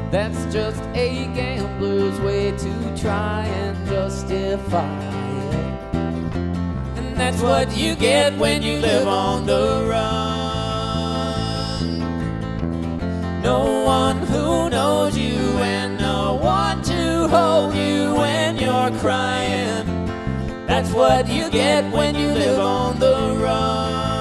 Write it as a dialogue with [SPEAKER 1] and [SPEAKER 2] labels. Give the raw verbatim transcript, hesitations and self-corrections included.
[SPEAKER 1] That's just a gambler's way to try and justify it. And that's what you get when you live on the run. No one who knows you and no one to hold you when you're crying. That's what you get when you live on the run.